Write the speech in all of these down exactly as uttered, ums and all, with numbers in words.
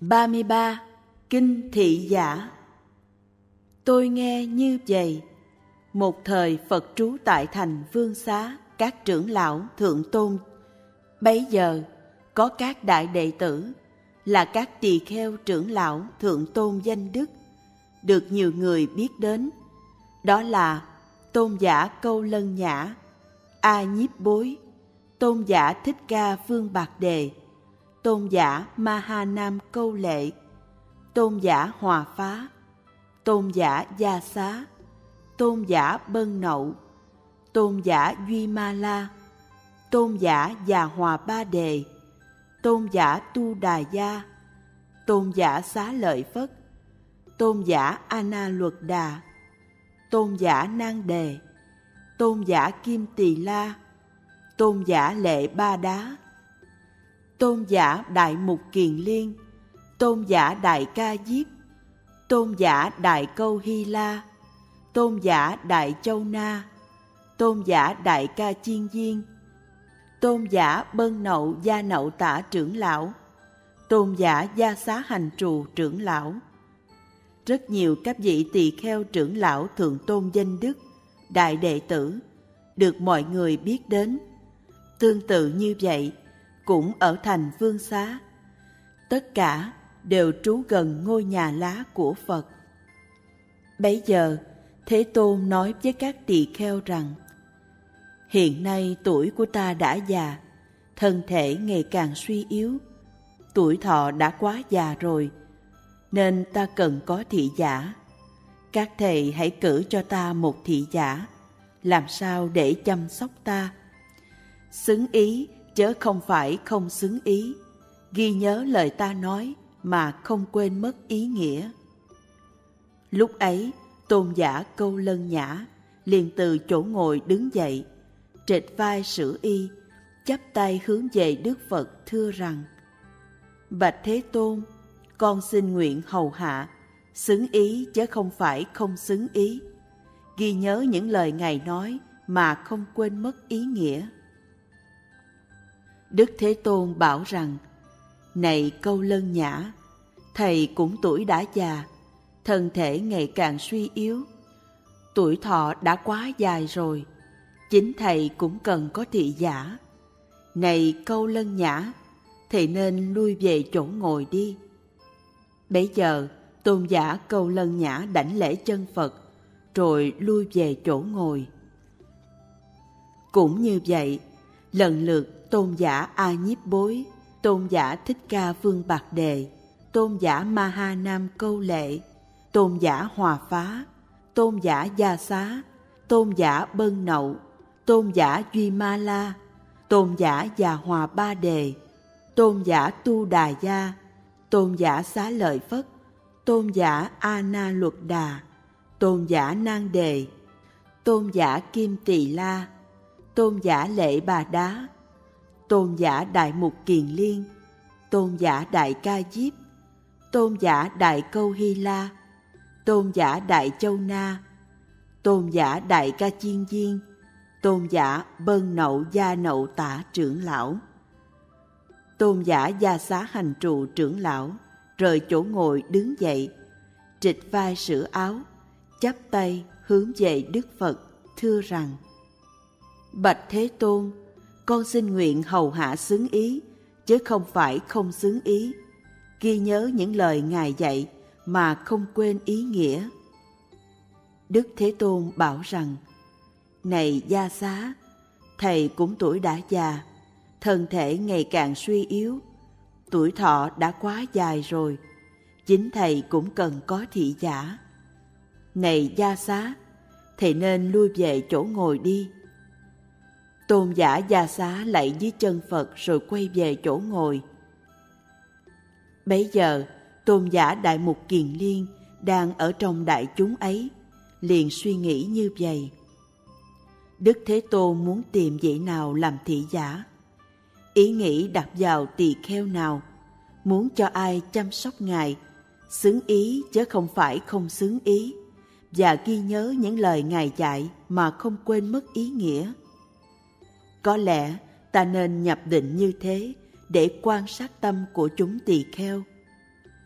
ba mươi ba. Kinh Thị Giả. Tôi nghe như vậy. Một thời Phật trú tại thành Vương Xá, các trưởng lão thượng tôn. Bấy giờ có các đại đệ tử là các tỳ kheo trưởng lão thượng tôn danh đức, được nhiều người biết đến. Đó là Tôn giả Câu Lân Nhã, A Nhiếp Bối, Tôn giả Thích Ca Vương Bạc Đề, Tôn giả Ma Ha Nam Câu Lệ, Tôn giả Hòa Phá, Tôn giả Gia Xá, Tôn giả Bân Nậu, Tôn giả Duy Ma La, Tôn giả Già Hòa Ba Đề, Tôn giả Tu Đà Gia, Tôn giả Xá Lợi Phất, Tôn giả A Na Luật Đà, Tôn giả Nan Đề, Tôn giả Kim Tỳ La, Tôn giả Lệ Ba Đá, Tôn giả Đại Mục Kiền Liên, Tôn giả Đại Ca Diếp, Tôn giả Đại Câu Hy La, Tôn giả Đại Châu Na, Tôn giả Đại Ca Chiên Diên, Tôn giả Bân Nậu Gia Nậu Tả trưởng lão, Tôn giả Gia Xá Hành Trù trưởng lão. Rất nhiều các vị tỳ kheo trưởng lão thượng tôn danh đức, đại đệ tử, được mọi người biết đến. Tương tự như vậy, cũng ở thành Vương Xá, tất cả đều trú gần ngôi nhà lá của Phật. Bấy giờ, Thế Tôn nói với các tỳ kheo rằng: hiện nay tuổi của ta đã già, thân thể ngày càng suy yếu, tuổi thọ đã quá già rồi, nên ta cần có thị giả. Các thầy hãy cử cho ta một thị giả, làm sao để chăm sóc ta. Xứng ý chớ không phải không xứng ý, ghi nhớ lời ta nói mà không quên mất ý nghĩa. Lúc ấy, Tôn giả Câu Lân Nhã liền từ chỗ ngồi đứng dậy, trệt vai sửa y, chắp tay hướng về Đức Phật thưa rằng: bạch Thế Tôn, con xin nguyện hầu hạ, xứng ý chứ không phải không xứng ý, ghi nhớ những lời Ngài nói mà không quên mất ý nghĩa. Đức Thế Tôn bảo rằng: này Câu Lân Nhã, thầy cũng tuổi đã già, thân thể ngày càng suy yếu, tuổi thọ đã quá dài rồi, chính thầy cũng cần có thị giả. Này Câu Lân Nhã, thầy nên lui về chỗ ngồi đi. Bấy giờ, Tôn giả Câu Lân Nhã đảnh lễ chân Phật, rồi lui về chỗ ngồi. Cũng như vậy, lần lượt Tôn giả A Nhiếp Bối, Tôn giả Thích Ca Vương Bạc Đề, Tôn giả Ma Ha Nam Câu Lệ, Tôn giả Hòa Phá, Tôn giả Gia Xá, Tôn giả Bân Nậu, Tôn giả Duy Ma La, Tôn giả Già Hòa Ba Đề, Tôn giả Tu Đà Gia, Tôn giả Xá Lợi Phất, Tôn giả A Na Luật Đà, Tôn giả Nan Đề, Tôn giả Kim Tỳ La, Tôn giả Lệ Bà Đá, Tôn giả Đại Mục Kiền Liên, Tôn giả Đại Ca Diếp, Tôn giả Đại Câu Hy La, Tôn giả Đại Châu Na, Tôn giả Đại Ca Chiên Diên, Tôn giả Bân Nậu Gia Nậu Tả trưởng lão. Tôn giả Gia Xá Hành Trụ trưởng lão rời chỗ ngồi đứng dậy, trịch vai sửa áo, chắp tay hướng về Đức Phật thưa rằng: bạch Thế Tôn, con xin nguyện hầu hạ xứng ý chứ không phải không xứng ý, ghi nhớ những lời Ngài dạy mà không quên ý nghĩa. Đức Thế Tôn bảo rằng: này Gia Xá, thầy cũng tuổi đã già, thân thể ngày càng suy yếu, tuổi thọ đã quá dài rồi, chính thầy cũng cần có thị giả. Này Gia Xá, thầy nên lui về chỗ ngồi đi. Tôn giả Gia Xá lạy dưới chân Phật rồi quay về chỗ ngồi. Bấy giờ, Tôn giả Đại Mục Kiền Liên đang ở trong đại chúng ấy, liền suy nghĩ như vậy: Đức Thế Tôn muốn tìm vị nào làm thị giả? Ý nghĩ đặt vào tỳ kheo nào, muốn cho ai chăm sóc Ngài, xứng ý chứ không phải không xứng ý, và ghi nhớ những lời Ngài dạy mà không quên mất ý nghĩa. Có lẽ ta nên nhập định như thế để quan sát tâm của chúng tỳ kheo.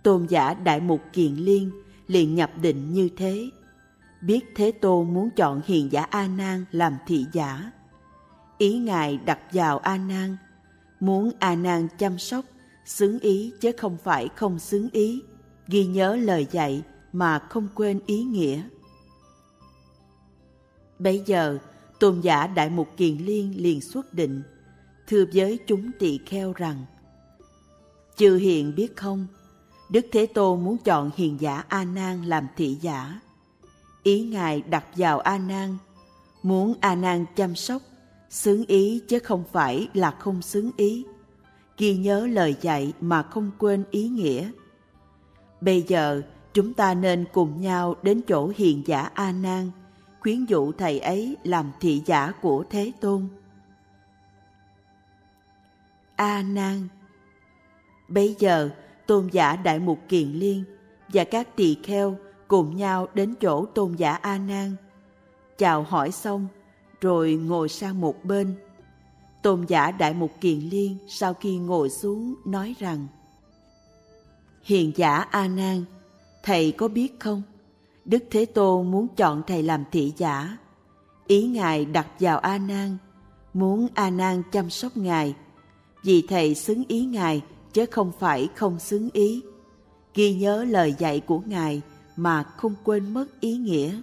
Tôn giả Đại Mục Kiền Liên liền nhập định như thế, biết Thế Tôn muốn chọn hiền giả A Nan làm thị giả. Ý Ngài đặt vào A Nan, muốn A Nan chăm sóc, xứng ý chứ không phải không xứng ý, ghi nhớ lời dạy mà không quên ý nghĩa. Bấy giờ, Tôn giả Đại Mục Kiền Liên liền xuất định, thưa với chúng tỳ kheo rằng: Chư hiền biết không, Đức Thế Tôn muốn chọn hiền giả A Nan làm thị giả. Ý Ngài đặt vào A Nan, muốn A Nan chăm sóc, xứng ý chứ không phải là không xứng ý, ghi nhớ lời dạy mà không quên ý nghĩa. Bây giờ chúng ta nên cùng nhau đến chỗ hiền giả A Nan, khuyến dụ thầy ấy làm thị giả của Thế Tôn. A Nan. Bây giờ Tôn giả Đại Mục Kiền Liên và các tỳ kheo cùng nhau đến chỗ Tôn giả A Nan, chào hỏi xong rồi ngồi sang một bên. Tôn giả Đại Mục Kiền Liên sau khi ngồi xuống nói rằng: Hiền giả A Nan, thầy có biết không, Đức Thế Tôn muốn chọn thầy làm thị giả. Ý Ngài đặt vào A Nan, muốn A Nan chăm sóc Ngài, vì thầy xứng ý Ngài chứ không phải không xứng ý, ghi nhớ lời dạy của Ngài mà không quên mất ý nghĩa.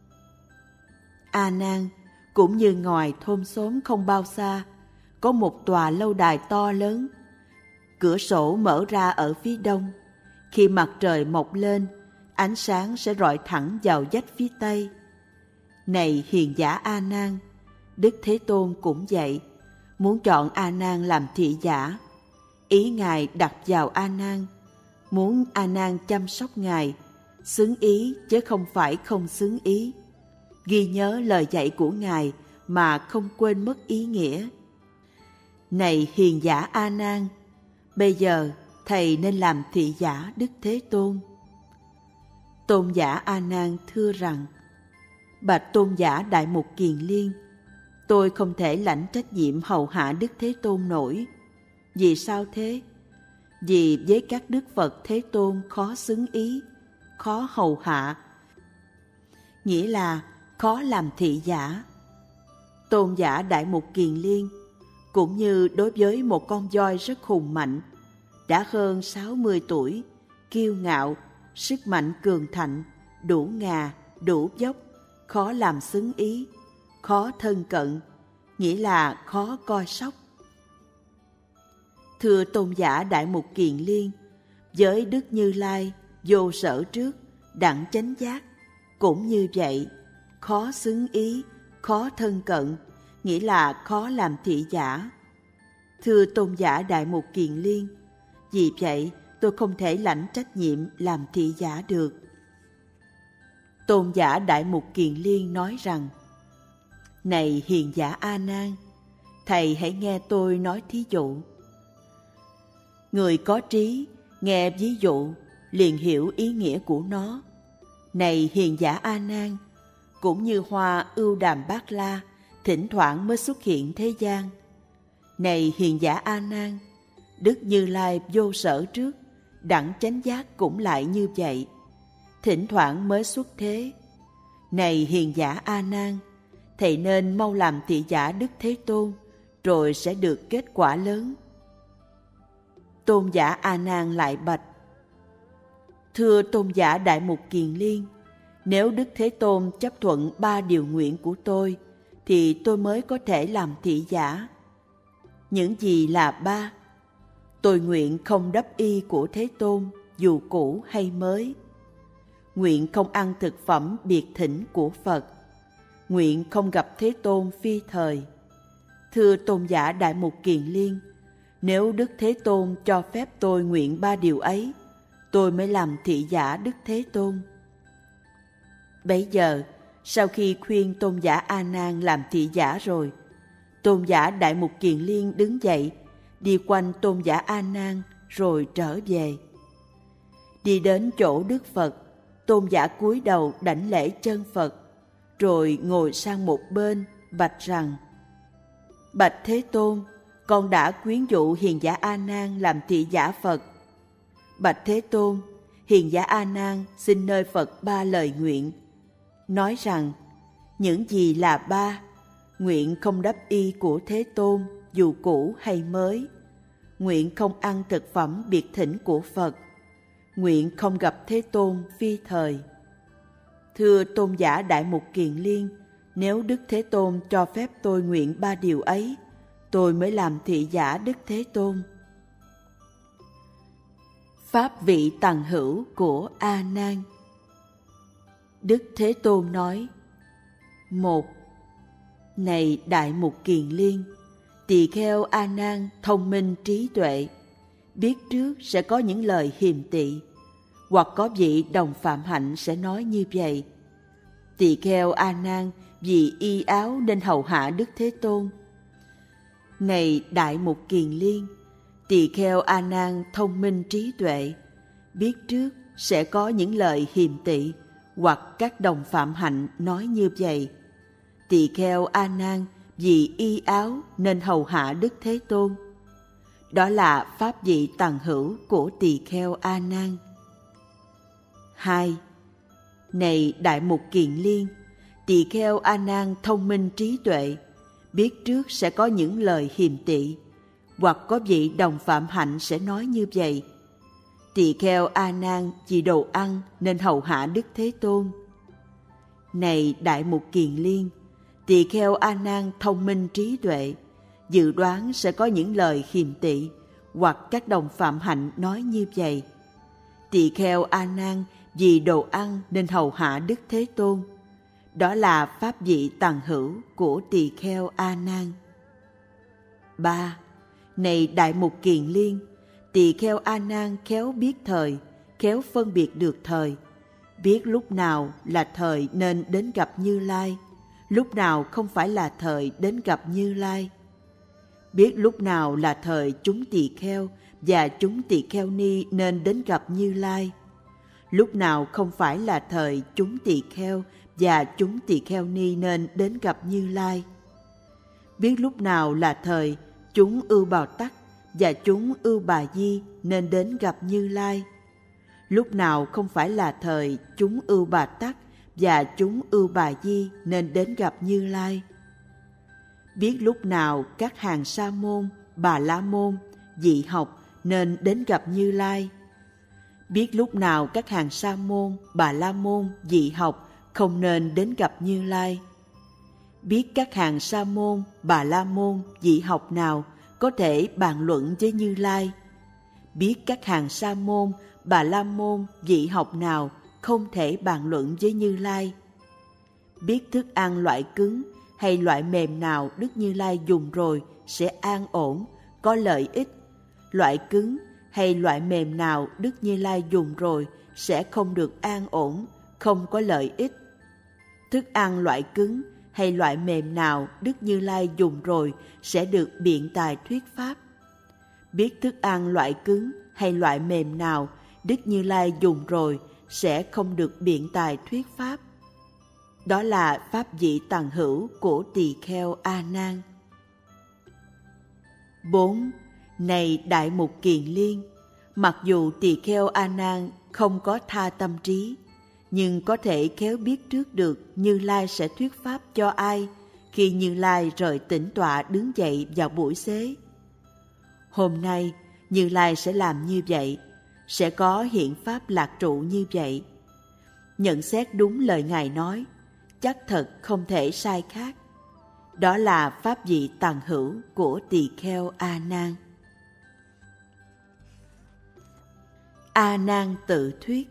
A Nan, cũng như ngoài thôn xóm không bao xa, có một tòa lâu đài to lớn. Cửa sổ mở ra ở phía đông. Khi mặt trời mọc lên, ánh sáng sẽ rọi thẳng vào vách phía tây. Này hiền giả A Nan, Đức Thế Tôn cũng vậy, muốn chọn A Nan làm thị giả. Ý Ngài đặt vào A Nan, muốn A Nan chăm sóc Ngài, xứng ý chứ không phải không xứng ý, ghi nhớ lời dạy của Ngài mà không quên mất ý nghĩa. Này hiền giả A Nan, bây giờ thầy nên làm thị giả Đức Thế Tôn. Tôn giả A Nan thưa rằng: Bạch Tôn giả Đại Mục Kiền Liên, tôi không thể lãnh trách nhiệm hầu hạ Đức Thế Tôn nổi. Vì sao thế? Vì với các Đức Phật Thế Tôn khó xứng ý, khó hầu hạ, nghĩa là khó làm thị giả. Tôn giả Đại Mục Kiền Liên, cũng như đối với một con voi rất hùng mạnh, đã hơn sáu mươi tuổi, kiêu ngạo, sức mạnh cường thạnh, đủ ngà, đủ dốc, khó làm xứng ý, khó thân cận, nghĩa là khó coi sóc. Thưa Tôn giả Đại Mục Kiền Liên, với Đức Như Lai, vô sở trước, đẳng chánh giác, cũng như vậy, khó xứng ý, khó thân cận, nghĩa là khó làm thị giả. Thưa Tôn giả Đại Mục Kiền Liên, vì vậy tôi không thể lãnh trách nhiệm làm thị giả được. Tôn giả Đại Mục Kiền Liên nói rằng: Này hiền giả A Nan, thầy hãy nghe tôi nói thí dụ. Người có trí nghe ví dụ liền hiểu ý nghĩa của nó. Này hiền giả A Nan, cũng như hoa ưu đàm bát la thỉnh thoảng mới xuất hiện thế gian. Này hiền giả A Nan, Đức Như Lai vô sở trước, đẳng chánh giác cũng lại như vậy, thỉnh thoảng mới xuất thế. Này hiền giả A Nan, thầy nên mau làm thị giả Đức Thế Tôn, rồi sẽ được kết quả lớn. Tôn giả A Nan lại bạch: Thưa Tôn giả Đại Mục Kiền Liên, nếu Đức Thế Tôn chấp thuận ba điều nguyện của tôi, thì tôi mới có thể làm thị giả. Những gì là ba? Tôi nguyện không đắp y của Thế Tôn, dù cũ hay mới. Nguyện không ăn thực phẩm biệt thỉnh của Phật. Nguyện không gặp Thế Tôn phi thời. Thưa Tôn giả Đại Mục Kiền Liên, nếu Đức Thế Tôn cho phép tôi nguyện ba điều ấy, tôi mới làm thị giả Đức Thế Tôn. Bấy giờ, sau khi khuyên Tôn giả A Nan làm thị giả rồi, Tôn giả Đại Mục Kiền Liên đứng dậy, đi quanh Tôn giả A Nan rồi trở về. Đi đến chỗ Đức Phật, Tôn giả cúi đầu đảnh lễ chân Phật, rồi ngồi sang một bên bạch rằng: Bạch Thế Tôn, con đã khuyến dụ hiền giả A Nan làm thị giả Phật. Bạch Thế Tôn, hiền giả A Nan xin nơi Phật ba lời nguyện, nói rằng những gì là ba, nguyện không đắp y của Thế Tôn dù cũ hay mới, nguyện không ăn thực phẩm biệt thỉnh của Phật, nguyện không gặp Thế Tôn phi thời. Thưa tôn giả Đại Mục Kiền Liên, nếu Đức Thế Tôn cho phép tôi nguyện ba điều ấy, tôi mới làm thị giả Đức Thế Tôn. Pháp vị tằng hữu của A Nan. Đức Thế Tôn nói: một. Này Đại Mục Kiền Liên, tỳ kheo A Nan thông minh trí tuệ, biết trước sẽ có những lời hiềm tị, hoặc có vị đồng phạm hạnh sẽ nói như vậy: tỳ kheo A Nan vì y áo nên hầu hạ Đức Thế Tôn. Này Đại Mục Kiền Liên, tỳ kheo A Nan thông minh trí tuệ, biết trước sẽ có những lời hiềm tị, hoặc các đồng phạm hạnh nói như vậy: tỳ kheo A Nan vì y áo nên hầu hạ Đức Thế Tôn. Đó là pháp vị tằng hữu của tỳ kheo A Nan. Hai. Này Đại Mục Kiền Liên, tỳ kheo A Nan thông minh trí tuệ, biết trước sẽ có những lời hiềm tị, hoặc có vị đồng phạm hạnh sẽ nói như vậy: tỳ kheo A Nan vì đồ ăn nên hầu hạ Đức Thế Tôn. Này Đại Mục Kiền Liên, tỳ kheo A Nan thông minh trí tuệ, dự đoán sẽ có những lời hiềm tị, hoặc các đồng phạm hạnh nói như vậy: tỳ kheo A Nan vì đồ ăn nên hầu hạ Đức Thế Tôn. Đó là pháp vị tằng hữu của tỳ kheo A Nan. Ba. Này Đại Mục Kiền Liên, tỳ kheo A Nan khéo biết thời, khéo phân biệt được thời, biết lúc nào là thời nên đến gặp Như Lai, lúc nào không phải là thời đến gặp Như Lai, biết lúc nào là thời chúng tỳ kheo và chúng tỳ kheo ni nên đến gặp Như Lai, lúc nào không phải là thời chúng tỳ kheo và chúng tỳ kheo ni nên đến gặp Như Lai, biết lúc nào là thời chúng ưu bào tắc và chúng ưu bà di nên đến gặp Như Lai, lúc nào không phải là thời chúng ưu bà tắc và chúng ưu bà di nên đến gặp Như Lai, biết lúc nào các hàng sa môn, bà la môn, dị học nên đến gặp Như Lai, biết lúc nào các hàng sa môn, bà la môn, dị học không nên đến gặp Như Lai, biết các hàng sa môn, bà la môn, dị học nào có thể bàn luận với Như Lai, biết các hàng sa môn, bà la môn, dị học nào không thể bàn luận với Như Lai, biết thức ăn loại cứng hay loại mềm nào Đức Như Lai dùng rồi sẽ an ổn, có lợi ích, loại cứng hay loại mềm nào Đức Như Lai dùng rồi sẽ không được an ổn, không có lợi ích, thức ăn loại cứng hay loại mềm nào Đức Như Lai dùng rồi sẽ được biện tài thuyết pháp, biết thức ăn loại cứng hay loại mềm nào Đức Như Lai dùng rồi sẽ không được biện tài thuyết pháp. Đó là pháp vị tằng hữu của tỳ kheo A Nan. Bốn. Này Đại Mục Kiền Liên, mặc dù tỳ kheo A Nan không có tha tâm trí, nhưng có thể khéo biết trước được Như Lai sẽ thuyết pháp cho ai khi Như Lai rời tĩnh tọa đứng dậy vào buổi xế. Hôm nay Như Lai sẽ làm như vậy, sẽ có hiện pháp lạc trụ như vậy. Nhận xét đúng lời Ngài nói, chắc thật không thể sai khác. Đó là pháp vị tằng hữu của tỳ kheo A Nan. A Nan tự thuyết.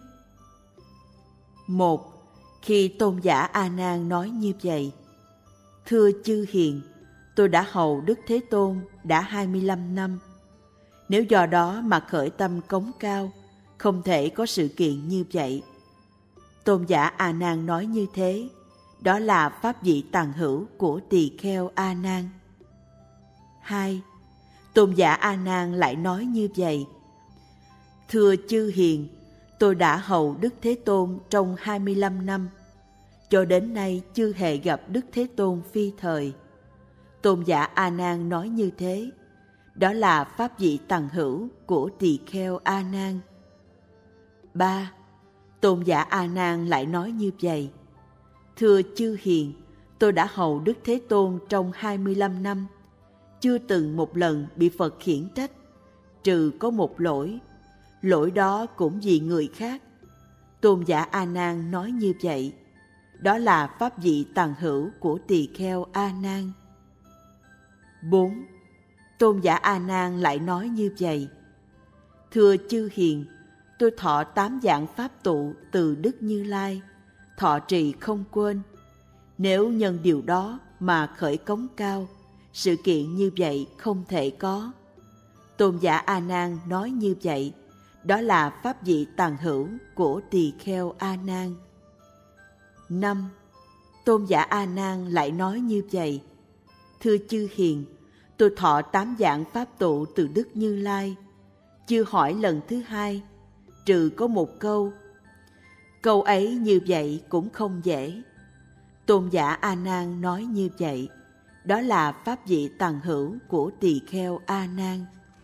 Một. Khi tôn giả A Nan nói như vậy: Thưa chư hiền, tôi đã hầu Đức Thế Tôn đã hai mươi lăm năm. Nếu do đó mà khởi tâm cống cao, không thể có sự kiện như vậy. Tôn giả A Nan nói như thế, đó là pháp vị tằng hữu của tỳ kheo A Nan. Hai. Tôn giả A Nan lại nói như vậy: Thưa chư hiền, tôi đã hầu Đức Thế Tôn trong hai mươi lăm năm, cho đến nay chưa hề gặp Đức Thế Tôn phi thời. Tôn giả A Nan nói như thế, đó là pháp vị tằng hữu của tỳ kheo A Nan. ba. Tôn giả A Nan lại nói như vậy: Thưa chư hiền, tôi đã hầu Đức Thế Tôn trong hai mươi lăm năm, chưa từng một lần bị Phật khiển trách, trừ có một lỗi. Lỗi đó cũng vì người khác. Tôn giả A Nan nói như vậy. Đó là pháp vị tằng hữu của tỳ kheo A Nan. bốn. Tôn giả A Nan lại nói như vậy: Thưa chư hiền, tôi thọ tám dạng pháp tụ từ Đức Như Lai, thọ trì không quên. Nếu nhân điều đó mà khởi cống cao, sự kiện như vậy không thể có. Tôn giả A Nan nói như vậy. Đó là pháp vị tằng hữu của tỳ kheo A Nan. năm. Tôn giả A Nan lại nói như vậy: Thưa chư hiền, tôi thọ tám dạng pháp tụ từ Đức Như Lai, chưa hỏi lần thứ hai, trừ có một câu. Câu ấy như vậy cũng không dễ. Tôn giả A Nan nói như vậy. Đó là pháp vị tằng hữu của tỳ kheo A Nan.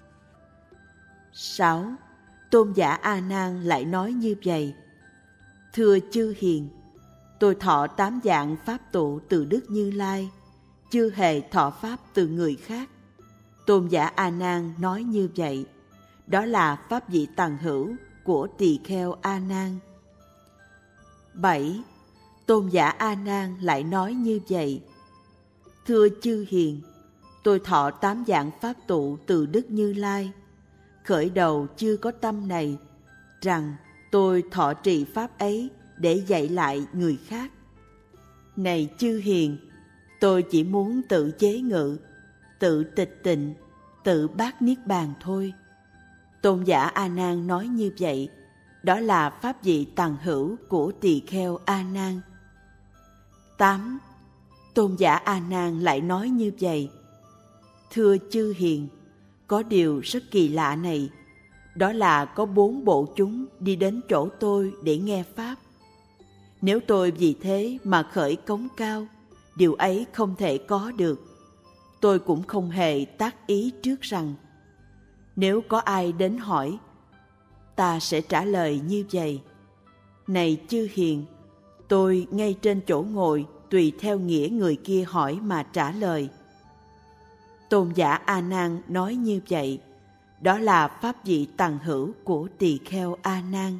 sáu. Tôn giả A Nan lại nói như vậy: Thưa chư hiền, tôi thọ tám dạng pháp tụ từ Đức Như Lai, chưa hề thọ pháp từ người khác. Tôn giả A Nan nói như vậy. Đó là pháp vị tằng hữu của tỳ kheo A Nan. bảy. Tôn giả A Nan lại nói như vậy: Thưa chư hiền, tôi thọ tám dạng pháp tụ từ Đức Như Lai, khởi đầu chưa có tâm này, rằng tôi thọ trì pháp ấy để dạy lại người khác. Này chư hiền, tôi chỉ muốn tự chế ngự, tự tịch tịnh, tự bát niết bàn thôi. Tôn giả A Nan nói như vậy. Đó là pháp vị tằng hữu của tỳ kheo A Nan. tám. Tôn giả A Nan lại nói như vậy: Thưa chư hiền, có điều rất kỳ lạ này. Đó là có bốn bộ chúng đi đến chỗ tôi để nghe pháp. Nếu tôi vì thế mà khởi cống cao, điều ấy không thể có được. Tôi cũng không hề tác ý trước rằng, nếu có ai đến hỏi, ta sẽ trả lời như vậy: Này chư hiền, tôi ngay trên chỗ ngồi tùy theo nghĩa người kia hỏi mà trả lời. Tôn giả A Nan nói như vậy. Đó là pháp vị tằng hữu của tỳ kheo A Nan.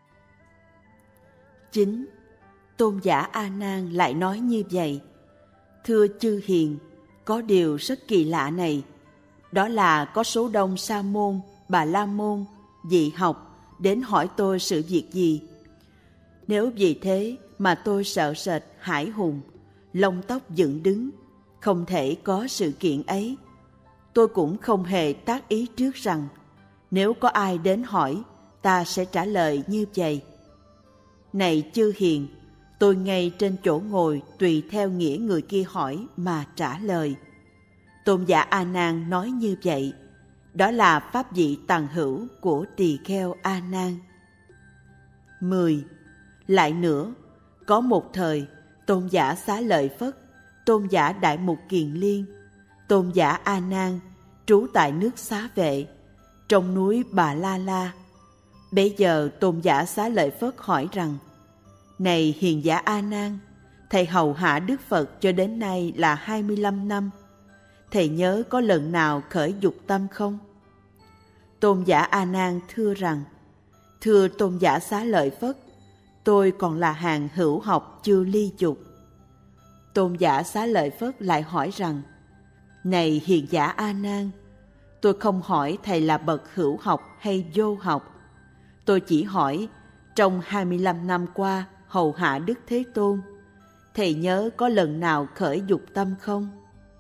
chín. Tôn giả A Nan lại nói như vậy: Thưa chư hiền, có điều rất kỳ lạ này. Đó là có số đông Sa môn, Bà La môn, dị học đến hỏi tôi sự việc gì. Nếu vì thế mà tôi sợ sệt hãi hùng, lông tóc dựng đứng, không thể có sự kiện ấy, tôi cũng không hề tác ý trước rằng, nếu có ai đến hỏi, ta sẽ trả lời như vậy. Này chư hiền, tôi ngay trên chỗ ngồi tùy theo nghĩa người kia hỏi mà trả lời. Tôn giả A Nan nói như vậy. Đó là pháp vị tằng hữu của tỳ kheo A Nan. mười. Lại nữa, có một thời, tôn giả Xá Lợi Phất, tôn giả Đại Mục Kiền Liên, tôn giả A Nan trú tại nước Xá Vệ, trong núi Bà La La. Bấy giờ tôn giả Xá Lợi Phất hỏi rằng: Này hiền giả A Nan, thầy hầu hạ Đức Phật cho đến nay là hai mươi lăm năm. Thầy nhớ có lần nào khởi dục tâm không? Tôn giả A Nan thưa rằng: Thưa tôn giả Xá Lợi Phất, tôi còn là hàng hữu học chưa ly dục. Tôn giả Xá Lợi Phất lại hỏi rằng: Này hiền giả A Nan, tôi không hỏi thầy là bậc hữu học hay vô học. Tôi chỉ hỏi, trong hai mươi lăm năm qua hầu hạ Đức Thế Tôn, thầy nhớ có lần nào khởi dục tâm không?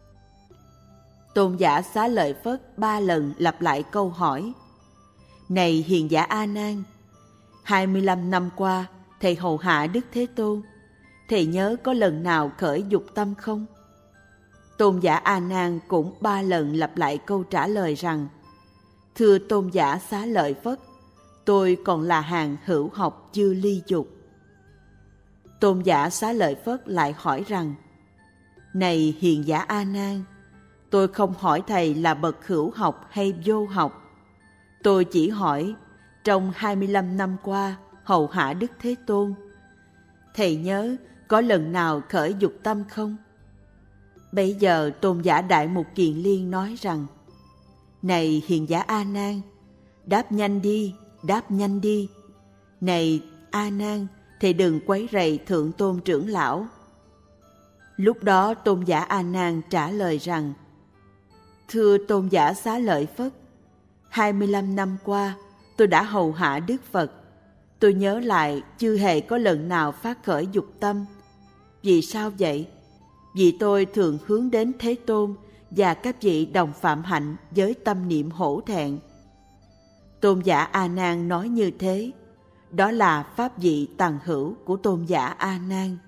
Tôn giả Xá Lợi Phất ba lần lặp lại câu hỏi. Này hiền giả A Nan, hai mươi lăm năm qua thầy hầu hạ Đức Thế Tôn, thầy nhớ có lần nào khởi dục tâm không? Tôn giả A Nan cũng ba lần lặp lại câu trả lời rằng: Thưa tôn giả Xá Lợi Phất, tôi còn là hàng hữu học chưa ly dục. Tôn giả Xá Lợi Phất lại hỏi rằng: Này hiền giả A Nan, tôi không hỏi thầy là bậc hữu học hay vô học. Tôi chỉ hỏi, trong hai mươi lăm năm qua hầu hạ Đức Thế Tôn, thầy nhớ có lần nào khởi dục tâm không? Bây giờ Tôn giả Đại Mục Kiền Liên nói rằng: Này hiền giả A Nan, đáp nhanh đi, đáp nhanh đi. Này A Nan, thầy đừng quấy rầy Thượng Tôn trưởng lão. Lúc đó Tôn giả A Nan trả lời rằng: Thưa Tôn giả Xá Lợi Phất, hai mươi lăm năm qua tôi đã hầu hạ Đức Phật. Tôi nhớ lại chưa hề có lần nào phát khởi dục tâm. Vì sao vậy? Vì tôi thường hướng đến Thế Tôn và các vị đồng phạm hạnh với tâm niệm hổ thẹn. Tôn giả A Nan nói như thế, đó là pháp vị tằng hữu của Tôn giả A Nan.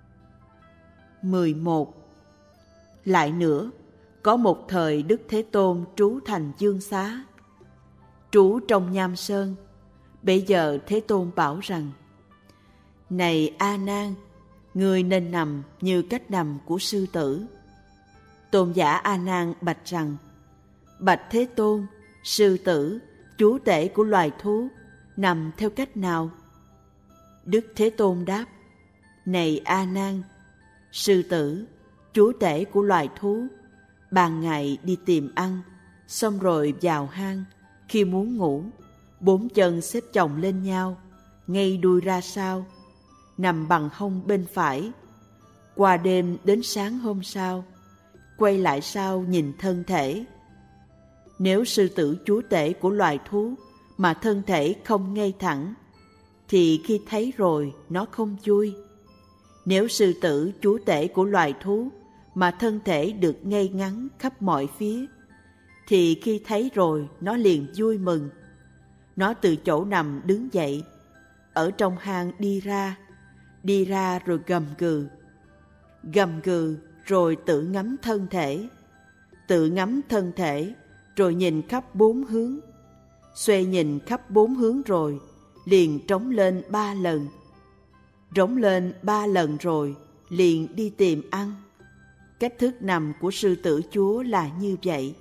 mười một. Lại nữa, có một thời Đức Thế Tôn trú thành Dương Xá, trú trong Nham Sơn. Bây giờ Thế Tôn bảo rằng: Này A Nan, người nên nằm như cách nằm của sư tử. Tôn giả A Nan bạch rằng: Bạch Thế Tôn, sư tử, chúa tể của loài thú, nằm theo cách nào? Đức Thế Tôn đáp: Này A Nan, sư tử, chúa tể của loài thú, ban ngày đi tìm ăn, xong rồi vào hang. Khi muốn ngủ, bốn chân xếp chồng lên nhau, ngay đuôi ra sau, nằm bằng hông bên phải. Qua đêm đến sáng hôm sau, quay lại sau nhìn thân thể. Nếu sư tử chúa tể của loài thú mà thân thể không ngay thẳng, thì khi thấy rồi nó không vui. Nếu sư tử chúa tể của loài thú mà thân thể được ngay ngắn khắp mọi phía, thì khi thấy rồi nó liền vui mừng. Nó từ chỗ nằm đứng dậy, ở trong hang đi ra, đi ra rồi gầm gừ, gầm gừ rồi tự ngắm thân thể, tự ngắm thân thể rồi nhìn khắp bốn hướng, xoay nhìn khắp bốn hướng rồi liền trống lên ba lần, trống lên ba lần rồi liền đi tìm ăn. Cách thức nằm của sư tử chúa là như vậy.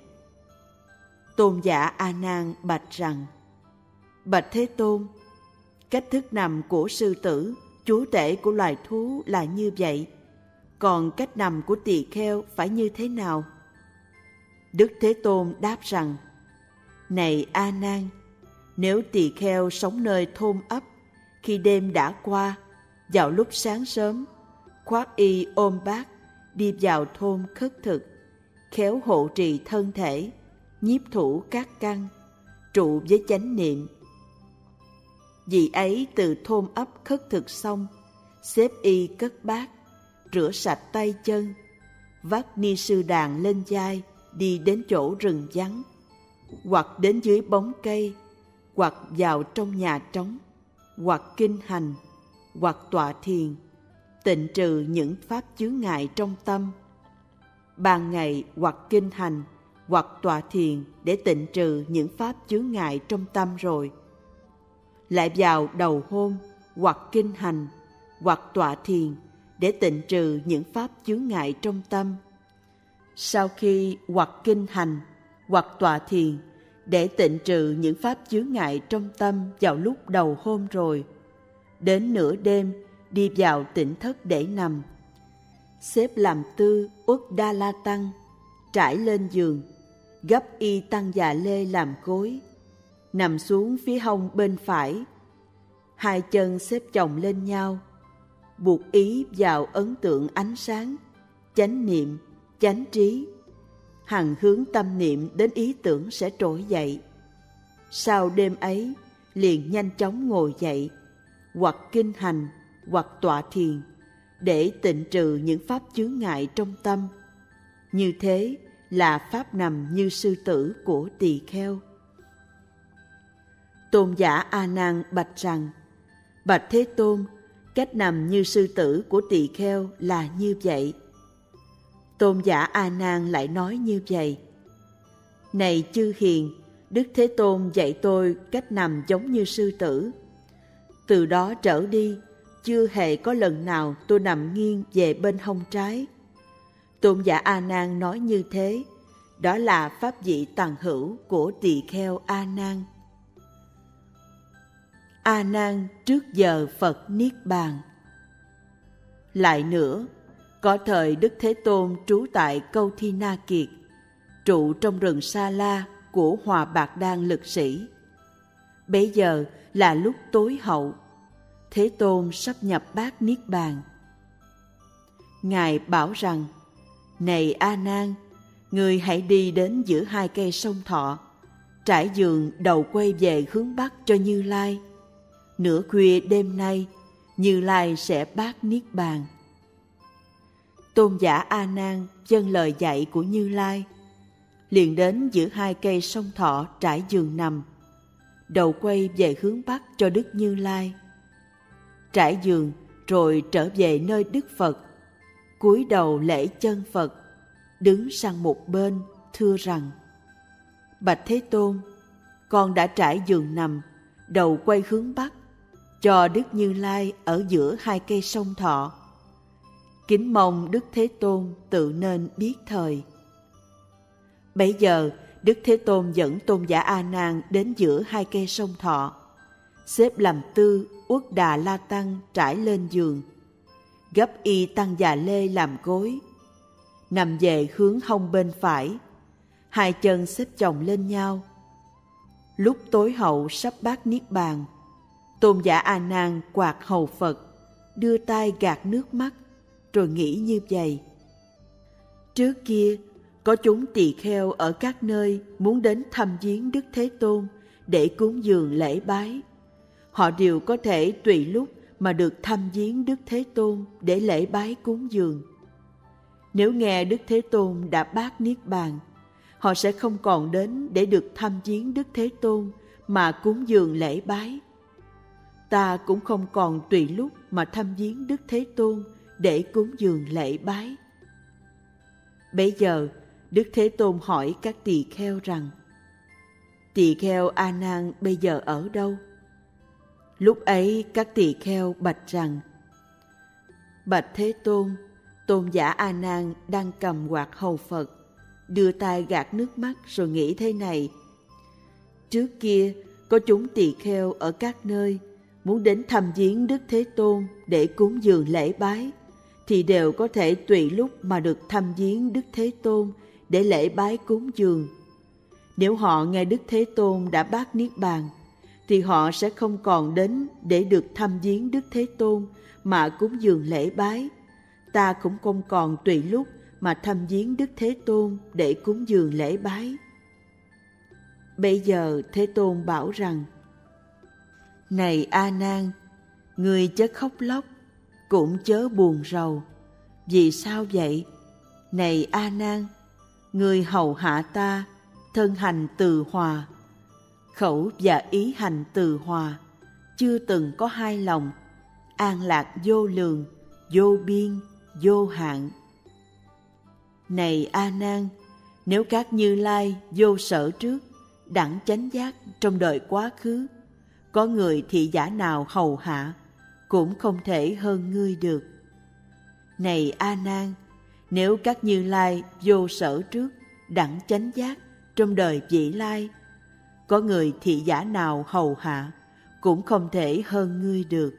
Tôn giả A Nan bạch rằng: Bạch Thế Tôn, cách thức nằm của sư tử, chúa tể của loài thú là như vậy. Còn cách nằm của tỳ kheo phải như thế nào? Đức Thế Tôn đáp rằng: Này A Nan, nếu tỳ kheo sống nơi thôn ấp, khi đêm đã qua, vào lúc sáng sớm, khoác y ôm bát, đi vào thôn khất thực, khéo hộ trì thân thể, nhiếp thủ các căn, trụ với chánh niệm. Vì ấy từ thôn ấp khất thực xong, xếp y cất bát, rửa sạch tay chân, vác ni sư đàn lên vai, đi đến chỗ rừng vắng, hoặc đến dưới bóng cây, hoặc vào trong nhà trống, hoặc kinh hành, hoặc tọa thiền, tịnh trừ những pháp chướng ngại trong tâm. Ban ngày hoặc kinh hành, hoặc tọa thiền để tịnh trừ những pháp chướng ngại trong tâm rồi, lại vào đầu hôm hoặc kinh hành, hoặc tọa thiền để tịnh trừ những pháp chướng ngại trong tâm. Sau khi hoặc kinh hành, hoặc tọa thiền để tịnh trừ những pháp chướng ngại trong tâm vào lúc đầu hôm rồi, đến nửa đêm đi vào tịnh thất để nằm, xếp làm tư uất đa la tăng, trải lên giường, gấp y tăng già lê làm gối, nằm xuống phía hông bên phải, hai chân xếp chồng lên nhau, buộc ý vào ấn tượng ánh sáng, chánh niệm, chánh trí, hằng hướng tâm niệm đến ý tưởng sẽ trỗi dậy. Sau đêm ấy, liền nhanh chóng ngồi dậy, hoặc kinh hành, hoặc tọa thiền, để tịnh trừ những pháp chướng ngại trong tâm. Như thế là pháp nằm như sư tử của tỳ kheo. Tôn giả A Nan bạch rằng: Bạch Thế Tôn, cách nằm như sư tử của tỳ kheo là như vậy. Tôn giả A Nan lại nói như vậy: Này chư hiền, Đức Thế Tôn dạy tôi cách nằm giống như sư tử. Từ đó trở đi, chưa hề có lần nào tôi nằm nghiêng về bên hông trái. Tôn giả A Nan nói như thế, đó là pháp vị tằng hữu của tỳ kheo A Nan. A Nan trước giờ Phật niết bàn. Lại nữa, có thời Đức Thế Tôn trú tại Câu Thi Na Kiệt, trụ trong rừng Sa La của Hòa Bạc Đan lực sĩ. Bấy giờ là lúc tối hậu, Thế Tôn sắp nhập bát niết bàn. Ngài bảo rằng: Này A Nan, ngươi hãy đi đến giữa hai cây sông Thọ, trải giường đầu quay về hướng Bắc cho Như Lai. Nửa khuya đêm nay, Như Lai sẽ bát niết bàn. Tôn giả A Nan vâng lời dạy của Như Lai, liền đến giữa hai cây sông Thọ trải giường nằm, đầu quay về hướng Bắc cho Đức Như Lai. Trải giường rồi trở về nơi Đức Phật, cúi đầu lễ chân Phật, đứng sang một bên thưa rằng: Bạch Thế Tôn, con đã trải giường nằm, đầu quay hướng Bắc, cho Đức Như Lai ở giữa hai cây sông Thọ. Kính mong Đức Thế Tôn tự nên biết thời. Bấy giờ Đức Thế Tôn dẫn Tôn giả A Nan đến giữa hai cây sông Thọ, xếp làm tư Uất Đà La Tăng trải lên giường, gấp y tăng già lê làm gối, nằm về hướng hông bên phải, hai chân xếp chồng lên nhau. Lúc tối hậu sắp bát niết bàn, Tôn giả A Nan quạt hầu Phật, đưa tay gạt nước mắt, rồi nghĩ như vậy: Trước kia có chúng tỳ kheo ở các nơi muốn đến thăm viếng Đức Thế Tôn để cúng dường lễ bái. Họ đều có thể tùy lúc mà được thăm viếng Đức Thế Tôn để lễ bái cúng dường. Nếu nghe Đức Thế Tôn đã bát niết bàn, họ sẽ không còn đến để được thăm viếng Đức Thế Tôn mà cúng dường lễ bái. Ta cũng không còn tùy lúc mà thăm viếng Đức Thế Tôn để cúng dường lễ bái. Bấy giờ Đức Thế Tôn hỏi các tỳ kheo rằng: Tỳ kheo A Nan bây giờ ở đâu? Lúc ấy các tỳ kheo bạch rằng: Bạch Thế Tôn, Tôn giả A Nan đang cầm quạt hầu Phật, đưa tay gạt nước mắt rồi nghĩ thế này: Trước kia có chúng tỳ kheo ở các nơi muốn đến thăm viếng Đức Thế Tôn để cúng dường lễ bái, thì đều có thể tùy lúc mà được thăm viếng Đức Thế Tôn để lễ bái cúng dường. Nếu họ nghe Đức Thế Tôn đã bát niết bàn, thì họ sẽ không còn đến để được thăm viếng Đức Thế Tôn mà cúng dường lễ bái. Ta cũng không còn tùy lúc mà thăm viếng Đức Thế Tôn để cúng dường lễ bái. Bây giờ Thế Tôn bảo rằng: Này A Nan, ngươi chớ khóc lóc, cũng chớ buồn rầu. Vì sao vậy? Này A Nan, ngươi hầu hạ ta, thân hành từ hòa, khẩu và ý hành từ hòa, chưa từng có hai lòng, an lạc vô lượng, vô biên, vô hạn. Này A Nan, nếu các Như Lai vô sở trước, đẳng chánh giác trong đời quá khứ, có người thị giả nào hầu hạ, cũng không thể hơn ngươi được. Này A Nan, nếu các Như Lai vô sở trước, đẳng chánh giác trong đời vị lai, có người thị giả nào hầu hạ, cũng không thể hơn ngươi được.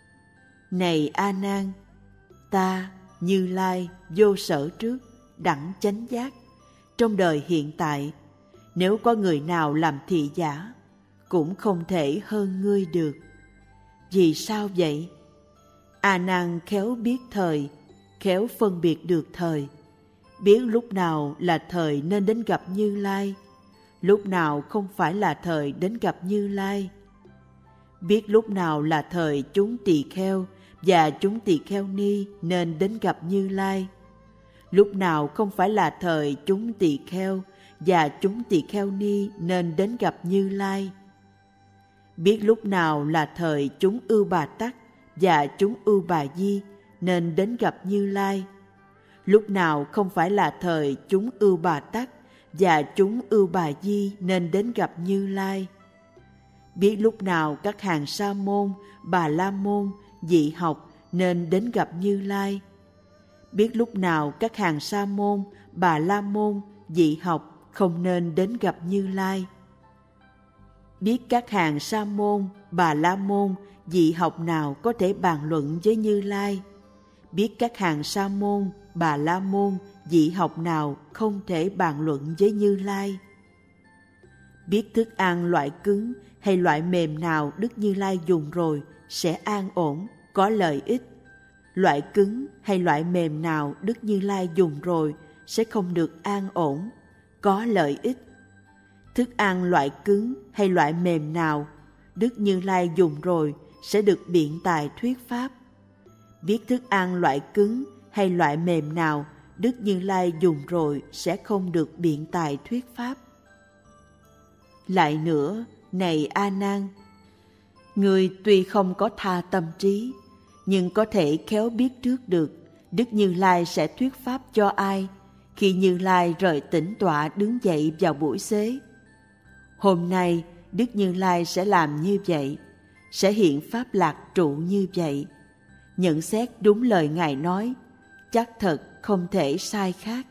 Này A Nan, ta Như Lai vô sở trước, đẳng chánh giác trong đời hiện tại, nếu có người nào làm thị giả, cũng không thể hơn ngươi được. Vì sao vậy? A Nan khéo biết thời, khéo phân biệt được thời, biết lúc nào là thời nên đến gặp Như Lai, lúc nào không phải là thời đến gặp Như Lai. Biết lúc nào là thời chúng tỳ kheo và chúng tỳ kheo ni nên đến gặp Như Lai, lúc nào không phải là thời chúng tỳ kheo và chúng tỳ kheo ni nên đến gặp Như Lai. Biết lúc nào là thời chúng Ưu Bà Tắc và chúng Ưu Bà Di nên đến gặp Như Lai, lúc nào không phải là thời chúng Ưu Bà Tắc và chúng Ưu Bà Di nên đến gặp Như Lai. Biết lúc nào các hàng Sa môn, Bà La môn, Dị học nên đến gặp Như Lai. Biết lúc nào các hàng Sa môn, Bà La môn, Dị học không nên đến gặp Như Lai. biết các hàng Sa môn, Bà La môn, vị học nào có thể bàn luận với Như Lai, biết các hàng Sa môn, Bà La môn, vị học nào không thể bàn luận với Như Lai, biết thức ăn loại cứng hay loại mềm nào Đức Như Lai dùng rồi sẽ an ổn, có lợi ích, loại cứng hay loại mềm nào Đức Như Lai dùng rồi sẽ không được an ổn, có lợi ích. Thức ăn loại cứng hay loại mềm nào Đức Như Lai dùng rồi sẽ được biện tài thuyết pháp. Biết thức ăn loại cứng hay loại mềm nào Đức Như Lai dùng rồi sẽ không được biện tài thuyết pháp. Lại nữa, này A Nan, người tuy không có tha tâm trí, nhưng có thể khéo biết trước được Đức Như Lai sẽ thuyết pháp cho ai khi Như Lai rời tĩnh tọa đứng dậy vào buổi xế. Hôm nay Đức Như Lai sẽ làm như vậy, sẽ hiện pháp lạc trụ như vậy. Nhận xét đúng lời Ngài nói, chắc thật không thể sai khác.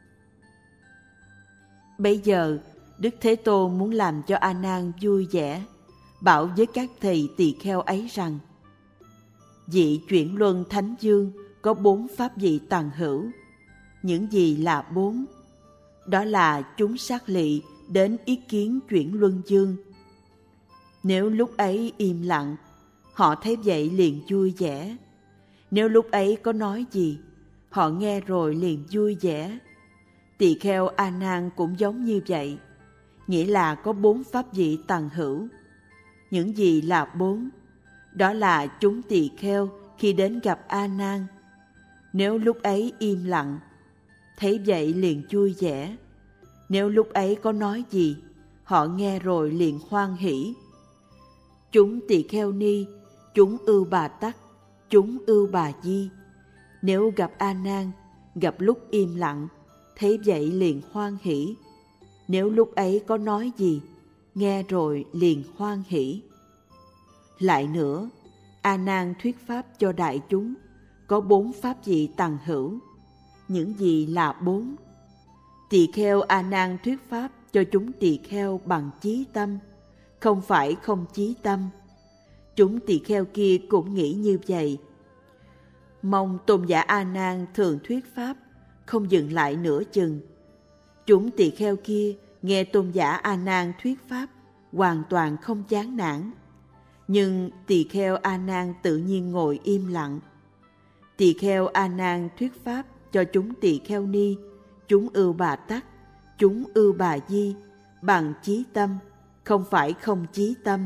Bây giờ Đức Thế Tôn muốn làm cho A Nan vui vẻ, bảo với các thầy tỳ kheo ấy rằng: vị chuyển luân thánh dương có bốn pháp vị tầng hữu. Những gì là bốn? Đó là chúng sát lị đến ý kiến chuyển luân dương. Nếu lúc ấy im lặng, họ thấy vậy liền vui vẻ. Nếu lúc ấy có nói gì, họ nghe rồi liền vui vẻ. Tỳ kheo A Nan cũng giống như vậy, nghĩa là có bốn pháp vị tầng hữu. Những gì là bốn? Đó là chúng tỳ kheo khi đến gặp A Nan. Nếu lúc ấy im lặng, thấy vậy liền vui vẻ. Nếu lúc ấy có nói gì, họ nghe rồi liền hoan hỷ. Chúng tỳ kheo ni, chúng ưu bà tắc, chúng ưu bà di, nếu gặp A Nan, gặp lúc im lặng, thấy vậy liền hoan hỷ. Nếu lúc ấy có nói gì, nghe rồi liền hoan hỷ. Lại nữa, A Nan thuyết pháp cho đại chúng, có bốn pháp vị tầng hữu. Những gì là bốn? Tỳ kheo A Nan thuyết pháp cho chúng tỳ kheo bằng chí tâm, không phải không chí tâm. Chúng tỳ kheo kia cũng nghĩ như vậy. Mong tôn giả A Nan thường thuyết pháp, không dừng lại nửa chừng. Chúng tỳ kheo kia nghe tôn giả A Nan thuyết pháp, hoàn toàn không chán nản. Nhưng tỳ kheo A Nan tự nhiên ngồi im lặng. Tỳ kheo A Nan thuyết pháp cho chúng tỳ kheo ni, chúng ưu bà tắc, chúng ưu bà di, bằng chí tâm, không phải không chí tâm.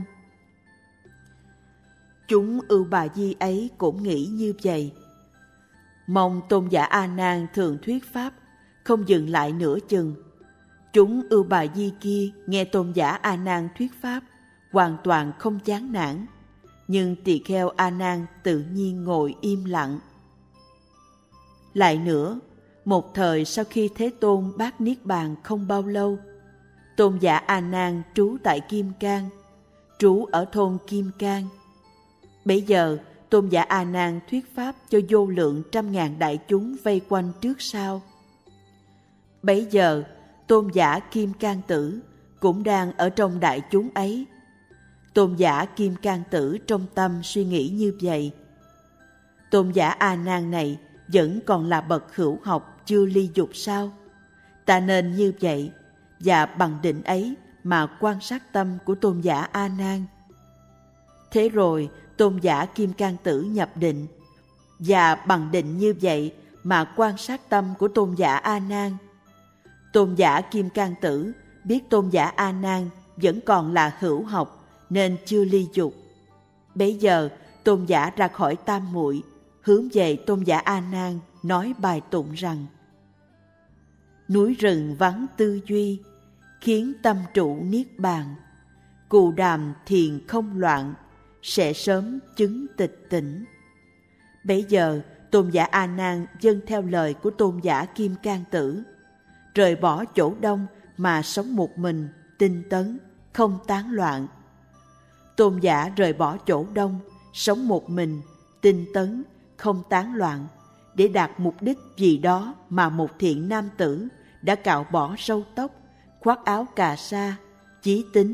Chúng ưu bà di ấy cũng nghĩ như vậy. Mong tôn giả A Nan thường thuyết pháp, không dừng lại nửa chừng. Chúng ưu bà di kia nghe tôn giả A Nan thuyết pháp, hoàn toàn không chán nản. Nhưng tỳ kheo A Nan tự nhiên ngồi im lặng. Lại nữa, một thời sau khi Thế Tôn bác niết bàn không bao lâu, tôn giả A Nan trú tại Kim Cang, trú ở thôn Kim Cang. Bấy giờ tôn giả A Nan thuyết pháp cho vô lượng trăm ngàn đại chúng vây quanh trước sau. Bấy giờ tôn giả Kim Cang Tử cũng đang ở trong đại chúng ấy. Tôn giả Kim Cang Tử trong tâm suy nghĩ như vậy: tôn giả A Nan này vẫn còn là bậc hữu học, chưa ly dục sao? Ta nên như vậy, và bằng định ấy mà quan sát tâm của tôn giả A Nan. Thế rồi tôn giả Kim Cang Tử nhập định, và bằng định như vậy mà quan sát tâm của tôn giả A Nan. Tôn giả Kim Cang Tử biết tôn giả A Nan vẫn còn là hữu học nên chưa ly dục. Bấy giờ tôn giả ra khỏi tam muội, hướng về tôn giả A Nan nói bài tụng rằng: núi rừng vắng tư duy, khiến tâm trụ niết bàn. Cù đàm thiền không loạn, sẽ sớm chứng tịch tỉnh. Bấy giờ tôn giả A Nan vâng theo lời của tôn giả Kim Cang Tử, rời bỏ chỗ đông mà sống một mình, tinh tấn, không tán loạn. Tôn giả rời bỏ chỗ đông, sống một mình, tinh tấn, không tán loạn, để đạt mục đích gì đó mà một thiện nam tử đã cạo bỏ râu tóc, khoác áo cà sa, chí tính,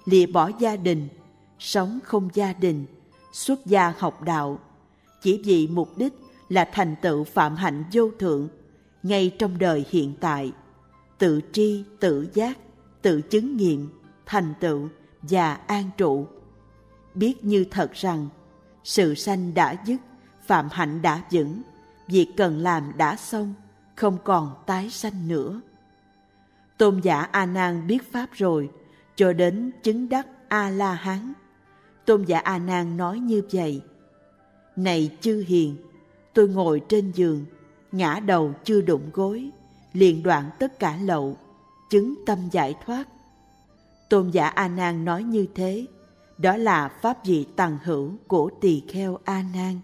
lìa bỏ gia đình, sống không gia đình, xuất gia học đạo, chỉ vì mục đích là thành tựu phạm hạnh vô thượng ngay trong đời hiện tại, tự tri, tự giác, tự chứng nghiệm, thành tựu và an trụ. Biết như thật rằng sự sanh đã dứt, phạm hạnh đã vững, việc cần làm đã xong, không còn tái sanh nữa. Tôn giả A Nan biết pháp rồi, cho đến chứng đắc A La Hán. Tôn giả A Nan nói như vậy: Này chư hiền, tôi ngồi trên giường, ngã đầu chưa đụng gối, liền đoạn tất cả lậu, chứng tâm giải thoát. Tôn giả A Nan nói như thế, đó là pháp vị tằng hữu của tỳ kheo A Nan.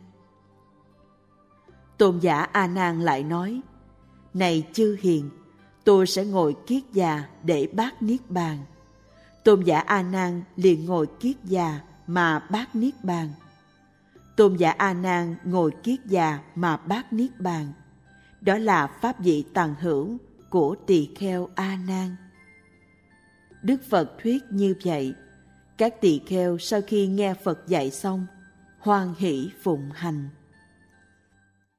Tôn giả A Nan lại nói: Này chư hiền, tôi sẽ ngồi kiết già để bát niết bàn. Tôn giả A Nan liền ngồi kiết già mà bát niết bàn. Tôn giả A Nan ngồi kiết già mà bát niết bàn, đó là pháp vị tằng hữu của tỳ kheo A Nan. Đức Phật thuyết như vậy, các tỳ kheo sau khi nghe Phật dạy xong, hoan hỷ phụng hành.